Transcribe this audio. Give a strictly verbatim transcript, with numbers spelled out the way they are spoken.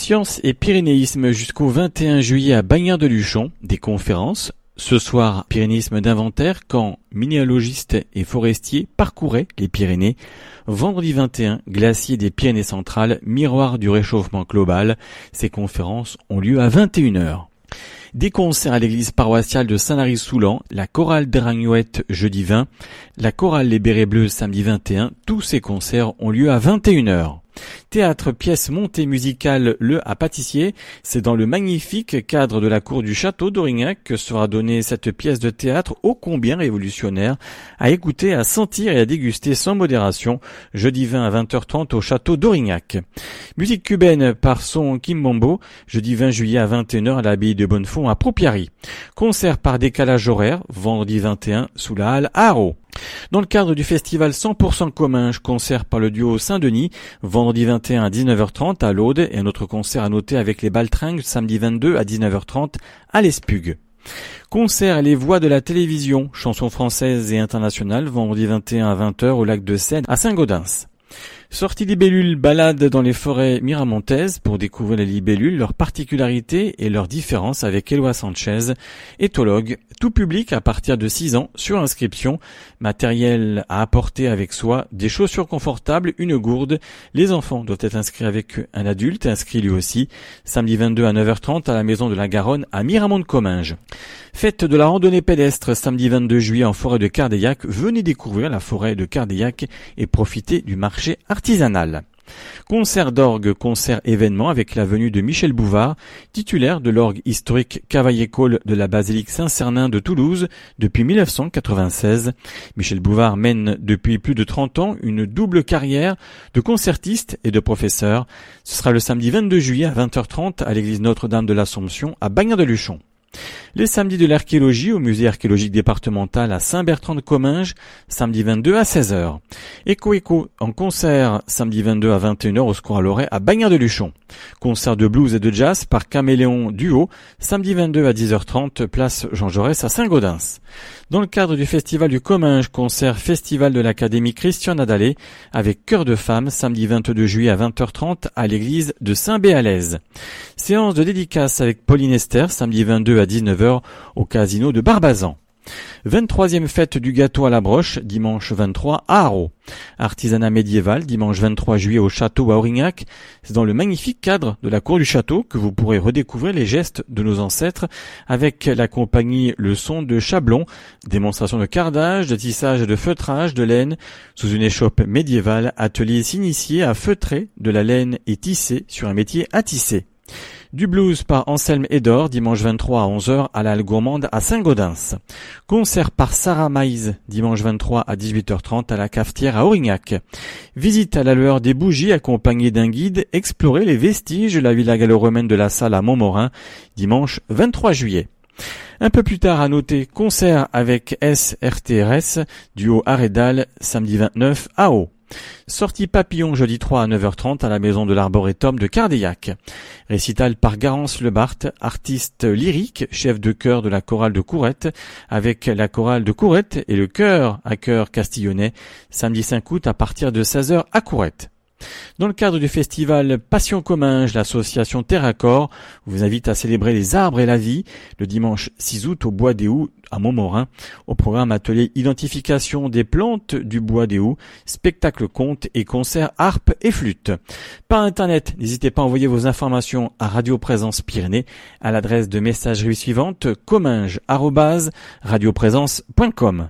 Sciences et pyrénéisme jusqu'au vingt et un juillet à Bagnères-de-Luchon, des conférences. Ce soir, pyrénéisme d'inventaire quand minéalogistes et forestiers parcouraient les Pyrénées. Vendredi vingt et un, glacier des Pyrénées centrales, miroir du réchauffement global. Ces conférences ont lieu à vingt et une heures. Des concerts à l'église paroissiale de Saint-Lary-Soulan, la chorale des Ragnouettes jeudi vingt, la chorale Les Bérets Bleus samedi vingt et un. Tous ces concerts ont lieu à vingt et une heures. Théâtre, pièce montée musicale Le à Pâtissier, c'est dans le magnifique cadre de la cour du château d'Aurignac que sera donnée cette pièce de théâtre ô combien révolutionnaire, à écouter, à sentir et à déguster sans modération, jeudi vingt à vingt heures trente au château d'Aurignac. Musique cubaine par son Kimbombo, jeudi vingt juillet à vingt et une heures à l'abbaye de Bonnefond à Propiary. Concert par décalage horaire, vendredi vingt et un sous la halle à Haro. Dans le cadre du festival cent pour cent Comminges, concert par le duo Saint-Denis, vendredi vingt et un à dix-neuf heures trente à l'Aude, et un autre concert à noter avec les Baltringues, samedi vingt-deux à dix-neuf heures trente à l'Espugue. Concert Les Voix de la télévision, chansons françaises et internationales, vendredi vingt et un à vingt heures au lac de Seine à Saint-Gaudens. Sortie libellules, balade dans les forêts miramontaises pour découvrir les libellules, leurs particularités et leurs différences avec Éloi Sanchez, éthologue, tout public à partir de six ans, sur inscription, matériel à apporter avec soi, des chaussures confortables, une gourde. Les enfants doivent être inscrits avec un adulte, inscrit lui aussi, samedi vingt-deux à neuf heures trente à la Maison de la Garonne à Miramont-de-Comminges. Fête de la randonnée pédestre, samedi vingt-deux juillet en forêt de Cardeillac. Venez découvrir la forêt de Cardeillac et profiter du marché artisanal. Concert d'orgue, concert événement avec la venue de Michel Bouvard, titulaire de l'orgue historique Cavaillé-Coll de la basilique Saint-Cernin de Toulouse depuis mille neuf cent quatre-vingt-seize. Michel Bouvard mène depuis plus de trente ans une double carrière de concertiste et de professeur. Ce sera le samedi vingt-deux juillet à vingt heures trente à l'église Notre-Dame de l'Assomption à Bagnères-de-Luchon. Les samedis de l'archéologie au musée archéologique départemental à Saint-Bertrand-de-Comminges, samedi vingt-deux à seize heures. Eco Eco en concert, samedi vingt-deux à vingt et une heures au Square Loret à Bagnères-de-Luchon. Concert de blues et de jazz par Caméléon Duo, samedi vingt-deux à dix heures trente, place Jean Jaurès à Saint-Gaudens. Dans le cadre du festival du Comminges, concert festival de l'Académie Christian Nadalé avec Chœur de Femmes, samedi vingt-deux juillet à vingt heures trente à l'église de Saint-Béalaise. Séance de dédicace avec Pauline Esther, samedi vingt-deux à dix-neuf heures au casino de Barbazan. vingt-troisième fête du gâteau à la broche, dimanche vingt-trois à Haro. Artisanat médiéval, dimanche vingt-trois juillet au château à Aurignac. C'est dans le magnifique cadre de la cour du château que vous pourrez redécouvrir les gestes de nos ancêtres avec la compagnie Le Son de Chablon, démonstration de cardage, de tissage et de feutrage de laine sous une échoppe médiévale, atelier s'initier à feutrer de la laine et tisser sur un métier à tisser. Du blues par Anselme Edor, dimanche vingt-trois à onze heures à la Halle Gourmande à Saint-Gaudens. Concert par Sarah Maïs, dimanche vingt-trois à dix-huit heures trente à la Cafetière à Aurignac. Visite à la lueur des bougies accompagnée d'un guide, explorer les vestiges de la villa gallo-romaine de la Salle à Montmorin, dimanche vingt-trois juillet. Un peu plus tard à noter, concert avec S R T R S, duo Arédal, samedi vingt-neuf à Haut. Sortie papillon jeudi trois à neuf heures trente à la maison de l'Arboretum de Cardeillac. Récital par Garance Lebarthe, artiste lyrique, chef de chœur de la chorale de Courette, avec la chorale de Courette et le chœur à chœur castillonnais, samedi cinq août à partir de seize heures à Courette. Dans le cadre du festival Passion Comminges, l'association Terracor vous invite à célébrer les arbres et la vie le dimanche six août au Bois des Houx à Montmorin. Au programme atelier identification des plantes du Bois des Houx, spectacle conte et concert harpe et flûte. Par internet, n'hésitez pas à envoyer vos informations à Radio Présence Pyrénées à l'adresse de messagerie suivante comminges arobase radioprésence point com.